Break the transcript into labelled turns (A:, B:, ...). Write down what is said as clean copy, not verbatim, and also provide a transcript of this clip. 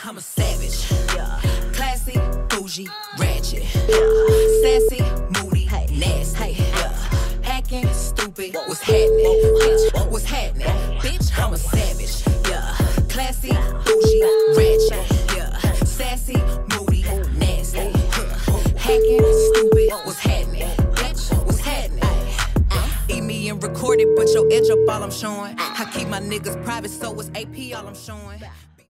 A: I'm a savage, yeah. Classy, bougie, ratchet, yeah. Sassy, moody, nasty, yeah. Acting stupid, what's happening? Bitch, what's happening? Bitch, I'm a savage, yeah. Classy, bougie, ratchet, yeah. Sassy, moody, nasty, hacking, stupid, what's happening? Bitch, what's happening? Eat me and record it, but your edge up all I'm showing. I keep my niggas private, so it's AP all I'm showing.